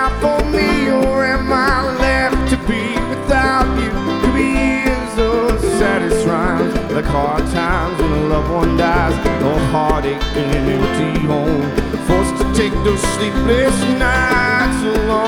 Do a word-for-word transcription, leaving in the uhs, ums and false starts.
out for me, or am I left to be without you? Could be years of saddest rhymes, like hard times when a loved one dies, or heartache in an empty home, forced to take those sleepless nights alone.